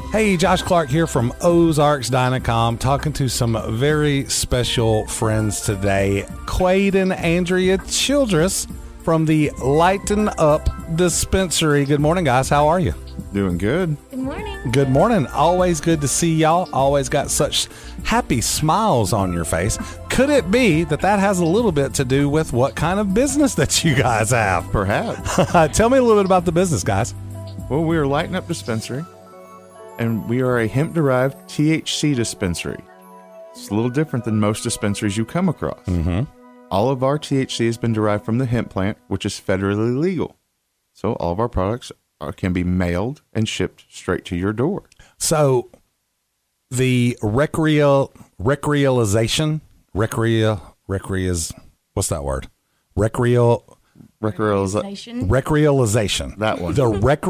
Hey, Josh Clark here from Ozarks Dynacom, talking to some very special friends today. Quade and Andrea Childress from the Lighten Up Dispensary. Good morning, guys. How are you? Doing good. Good morning. Good morning. Always good to see y'all. Always got such happy smiles on your face. Could it be that has a little bit to do with what kind of business that you guys have? Perhaps. Tell me a little bit about the business, guys. Well, we are Lighten Up Dispensary, and we are a hemp-derived THC dispensary. It's a little different than most dispensaries you come across. Mm-hmm. All of our THC has been derived from the hemp plant, which is federally legal. So all of our products can be mailed and shipped straight to your door. So the recrealization, what's that word? Recrealization. That one. The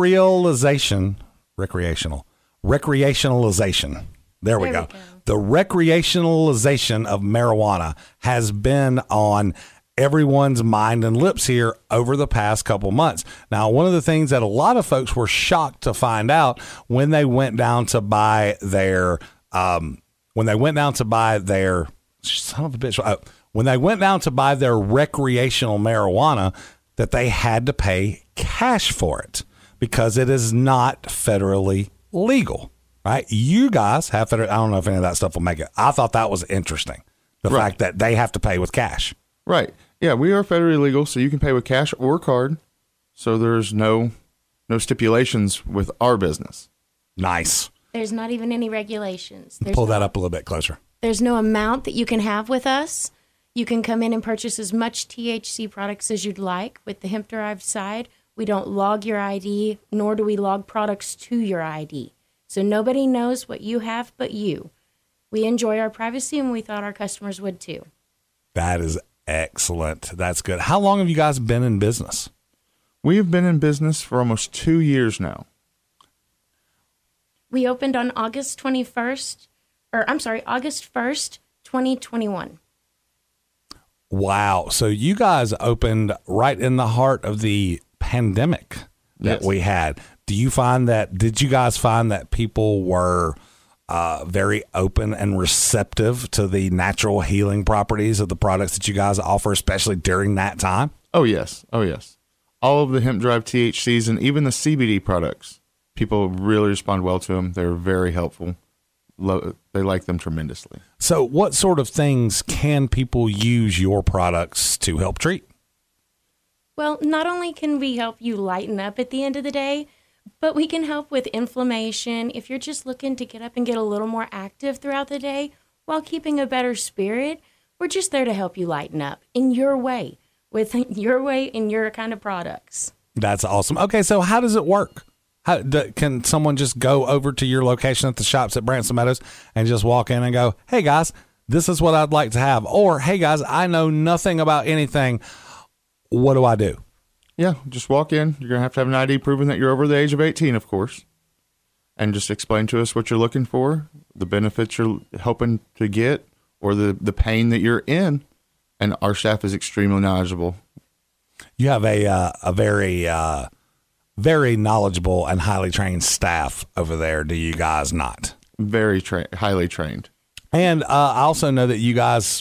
recreationalization. There we go. The recreationalization of marijuana has been on everyone's mind and lips here over the past couple months. Now, one of the things that a lot of folks were shocked to find out when they went down to buy their when they went down to buy their recreational marijuana, that they had to pay cash for it because it is not federally legal. Right? You guys have federal. I don't know if any of that stuff will make it. I thought that was interesting. The fact that they have to pay with cash. Right. Yeah, we are federally legal, so you can pay with cash or card. So there's no stipulations with our business. Nice. There's not even any regulations. Pull that up a little bit closer. There's no amount that you can have with us. You can come in and purchase as much THC products as you'd like. With the hemp-derived side, we don't log your ID, nor do we log products to your ID. So nobody knows what you have but you. We enjoy our privacy, and we thought our customers would too. That is excellent. That's good. How long have you guys been in business? We've been in business for almost 2 years now. We opened on August 1st, 2021. Wow. So you guys opened right in the heart of the pandemic that we had. Did you guys find that people were very open and receptive to the natural healing properties of the products that you guys offer, especially during that time? Oh, yes. All of the hemp-derived THCs and even the CBD products, people really respond well to them. They're very helpful. They like them tremendously. So what sort of things can people use your products to help treat? Well, not only can we help you lighten up at the end of the day, but we can help with inflammation. If you're just looking to get up and get a little more active throughout the day while keeping a better spirit, we're just there to help you lighten up in your way, with your way and your kind of products. That's awesome. Okay, so how does it work? Can someone just go over to your location at the shops at Branson Meadows and just walk in and go, hey, guys, this is what I'd like to have? Or, hey, guys, I know nothing about anything. What do I do? Yeah, just walk in. You're going to have an ID proving that you're over the age of 18, of course. And just explain to us what you're looking for, the benefits you're hoping to get, or the pain that you're in. And our staff is extremely knowledgeable. You have a very, very knowledgeable and highly trained staff over there, do you guys not? Very highly trained. And I also know that you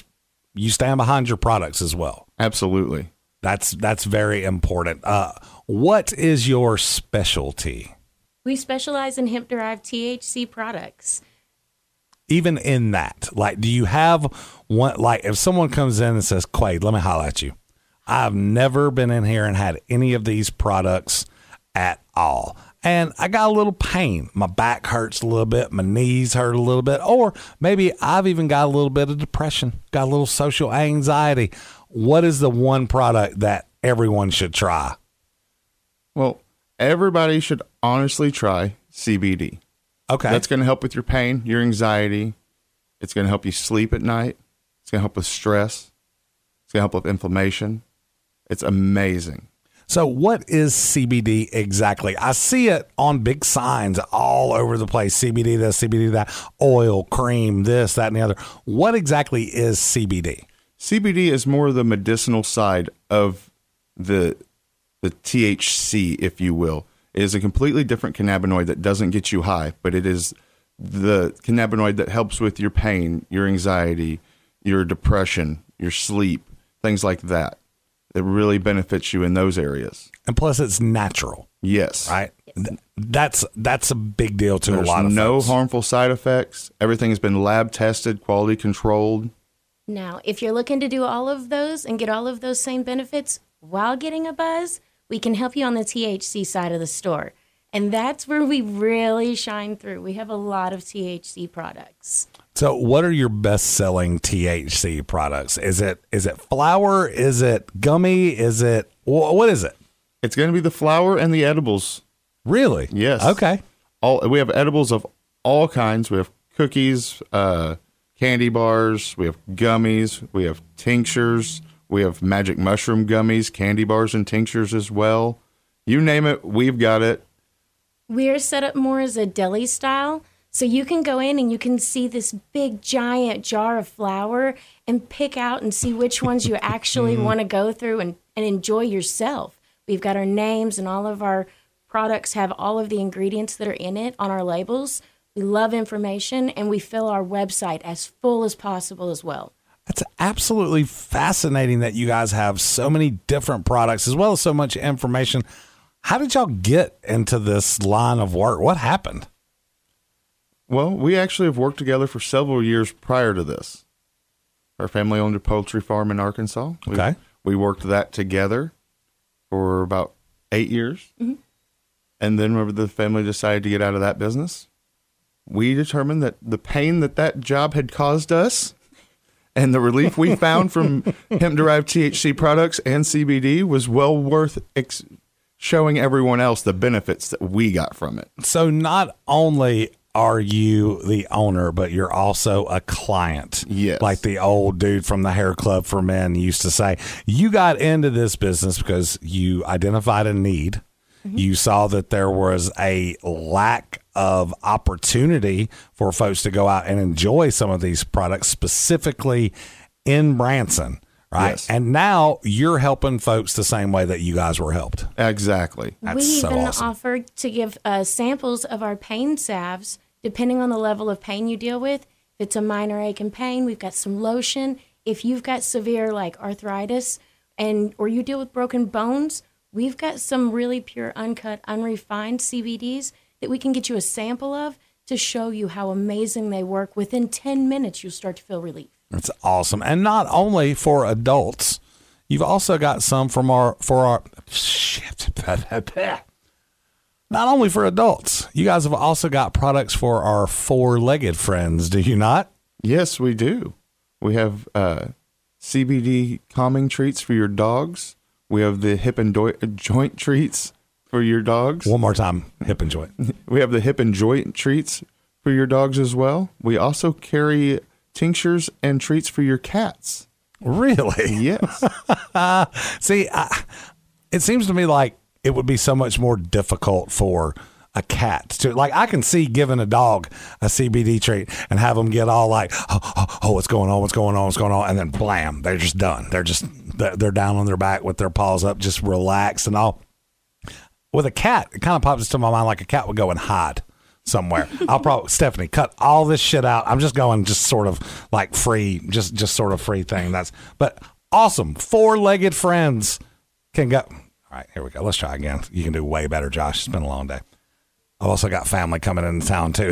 stand behind your products as well. Absolutely. That's very important. What is your specialty? We specialize in hemp-derived THC products. Even in that, like, do you have one, like, if someone comes in and says, Quade, let me holler at you. I've never been in here and had any of these products at all. And I got a little pain. My back hurts a little bit. My knees hurt a little bit. Or maybe I've even got a little bit of depression, got a little social anxiety. What is the one product that everyone should try? Well, everybody should honestly try CBD. Okay. That's going to help with your pain, your anxiety. It's going to help you sleep at night. It's going to help with stress. It's going to help with inflammation. It's amazing. So what is CBD exactly? I see it on big signs all over the place. CBD this, CBD that, oil, cream, this, that, and the other. What exactly is CBD? CBD is more the medicinal side of the THC, if you will. It is a completely different cannabinoid that doesn't get you high, but it is the cannabinoid that helps with your pain, your anxiety, your depression, your sleep, things like that. It really benefits you in those areas. And plus, it's natural. Yes. Right? That's a big deal to There's a lot of no folks. harmful side effects. Everything has been lab tested, quality controlled. Now, if you're looking to do all of those and get all of those same benefits while getting a buzz, we can help you on the THC side of the store. And that's where we really shine through. We have a lot of THC products. So what are your best-selling THC products? Is it flower? Is it gummy? Is it what is it? It's going to be the flower and the edibles. Really? Yes. Okay. We have edibles of all kinds. We have cookies, candy bars, we have gummies, we have tinctures, we have magic mushroom gummies, candy bars and tinctures as well. You name it, we've got it. We're set up more as a deli style. So you can go in and you can see this big giant jar of flour and pick out and see which ones you actually want to go through and enjoy yourself. We've got our names and all of our products have all of the ingredients that are in it on our labels. We love information and we fill our website as full as possible as well. That's absolutely fascinating that you guys have so many different products as well as so much information. How did y'all get into this line of work? What happened? Well, we actually have worked together for several years prior to this. Our family owned a poultry farm in Arkansas. Okay. We worked that together for about 8 years. Mm-hmm. And then whenever the family decided to get out of that business, we determined that the pain that job had caused us and the relief we found from hemp-derived THC products and CBD was well worth showing everyone else the benefits that we got from it. So not only are you the owner, but you're also a client. Yes. Like the old dude from the Hair Club for Men used to say. You got into this business because you identified a need. Mm-hmm. You saw that there was a lack of opportunity for folks to go out and enjoy some of these products, specifically in Branson, right? Yes. And now you're helping folks the same way that you guys were helped. Exactly. That's we so even awesome. offer to give samples of our pain salves, depending on the level of pain you deal with. If it's a minor ache and pain, we've got some lotion. If you've got severe like arthritis or you deal with broken bones, we've got some really pure, uncut, unrefined CBDs that we can get you a sample of to show you how amazing they work. Within 10 minutes, you'll start to feel relief. That's awesome. And not only for adults, you've also got some for our not only for adults, you guys have also got products for our four-legged friends, do you not? Yes, we do. We have CBD calming treats for your dogs. We have the hip and joint treats for your dogs. One more time, hip and joint. We have the hip and joint treats for your dogs as well. We also carry tinctures and treats for your cats. Really? Yes. See, it seems to me like it would be so much more difficult for a cat to, like, I can see giving a dog a CBD treat and have them get all like, oh, what's going on? And then blam, they're just done. They're down on their back with their paws up, just relaxed and all. With a cat, it kind of pops into my mind like a cat would go and hide somewhere. I'll probably, Stephanie, cut all this shit out. I'm just going just sort of like free, just sort of free thing. But awesome. Four-legged friends can go. All right, here we go. Let's try again. You can do way better, Josh. It's been a long day. I've also got family coming into town too.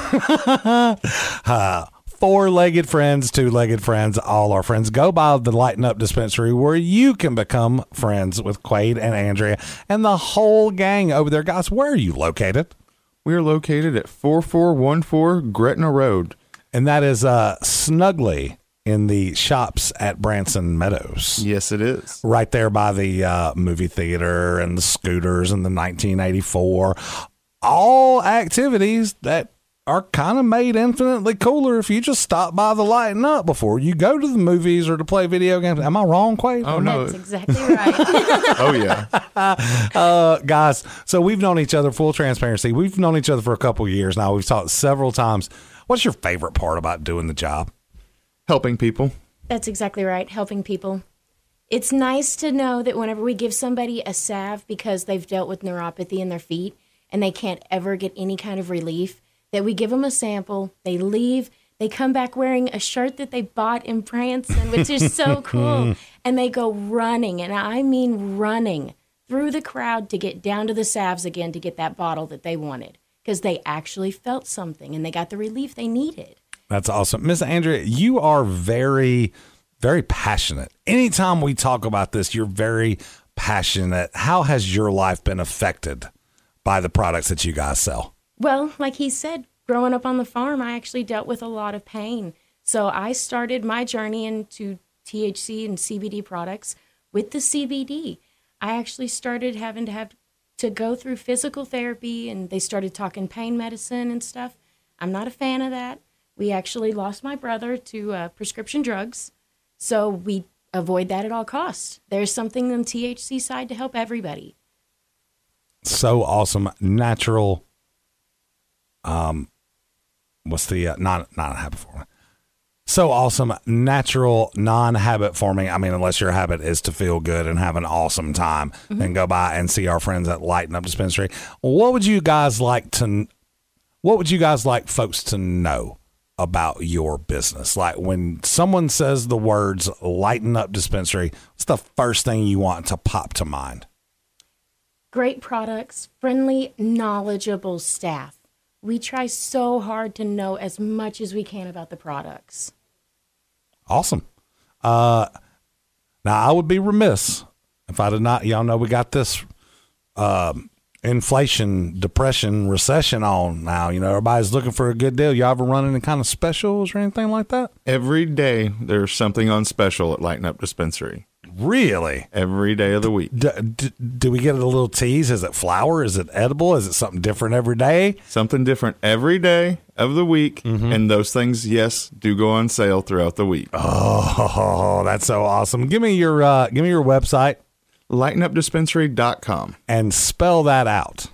Four-legged friends, two-legged friends, all our friends. Go by the Lighten Up Dispensary where you can become friends with Quade and Andrea and the whole gang over there. Guys, where are you located? We are located at 4414 Gretna Road. And that is snugly in the shops at Branson Meadows. Yes, it is. Right there by the movie theater and the scooters and the 1984. All activities that are kind of made infinitely cooler if you just stop by the Lighten Up before you go to the movies or to play video games. Am I wrong, Quade? Oh, no. That's exactly right. Oh, yeah. Guys, so we've known each other, full transparency. We've known each other for a couple of years now. We've talked several times. What's your favorite part about doing the job? Helping people. That's exactly right. Helping people. It's nice to know that whenever we give somebody a salve because they've dealt with neuropathy in their feet and they can't ever get any kind of relief, that we give them a sample, they leave, they come back wearing a shirt that they bought in Branson, which is so cool, and they go running, and I mean running, through the crowd to get down to the salves again to get that bottle that they wanted, because they actually felt something and they got the relief they needed. That's awesome. Miss Andrea, you are very, very passionate. Anytime we talk about this, you're very passionate. How has your life been affected by the products that you guys sell? Well, like he said, growing up on the farm, I actually dealt with a lot of pain. So I started my journey into THC and CBD products with the CBD. I actually started having to go through physical therapy, and they started talking pain medicine and stuff. I'm not a fan of that. We actually lost my brother to prescription drugs, so we avoid that at all costs. There's something on the THC side to help everybody. So awesome. Natural. What's the non-habit forming? So awesome. Natural, non-habit forming. I mean, unless your habit is to feel good and have an awesome time, then go by and see our friends at Lighten Up Dispensary. What would you guys like folks to know about your business? Like when someone says the words Lighten Up Dispensary, what's the first thing you want to pop to mind? Great products, friendly, knowledgeable staff. We try so hard to know as much as we can about the products. Awesome. Now, I would be remiss if I did not, y'all know we got this inflation, depression, recession on now. You know, everybody's looking for a good deal. Y'all ever run any kind of specials or anything like that? Every day there's something on special at Lighten Up Dispensary. Really? Every day of the week. Do we get a little tease? Is it flour? Is it edible? Is it something different every day? Something different every day of the week. And those things, yes, do go on sale throughout the week. Oh, that's so awesome. Give me your website. LightenUpDispensary.com. And spell that out.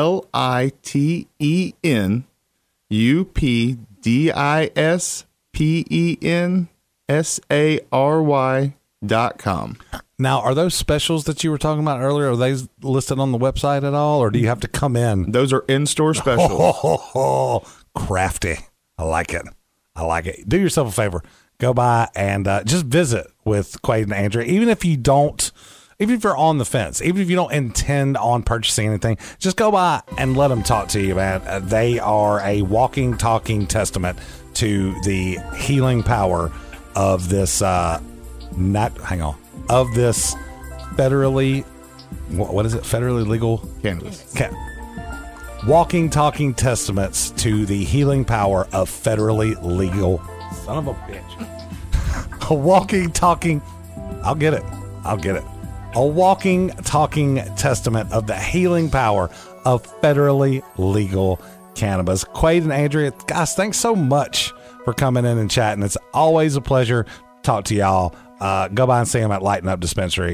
LightenUpDispensary.com. Now, are those specials that you were talking about earlier, are they listed on the website at all, or do you have to come in? Those are in-store specials. Oh, crafty. I like it. Do yourself a favor. Go by and just visit with Quade and Andrea. Even if you're on the fence, even if you don't intend on purchasing anything, just go by and let them talk to you, man. They are a walking, talking testament to the healing power of this of this federally, what is it? Federally legal Cannabis. Walking, talking testaments to the healing power of federally legal. Son of a bitch. A walking, talking. I'll get it. A walking, talking testament of the healing power of federally legal cannabis. Quade and Andrea, guys, thanks so much for coming in and chatting. It's always a pleasure to talk to y'all. Go by and see them at Lighten Up Dispensary.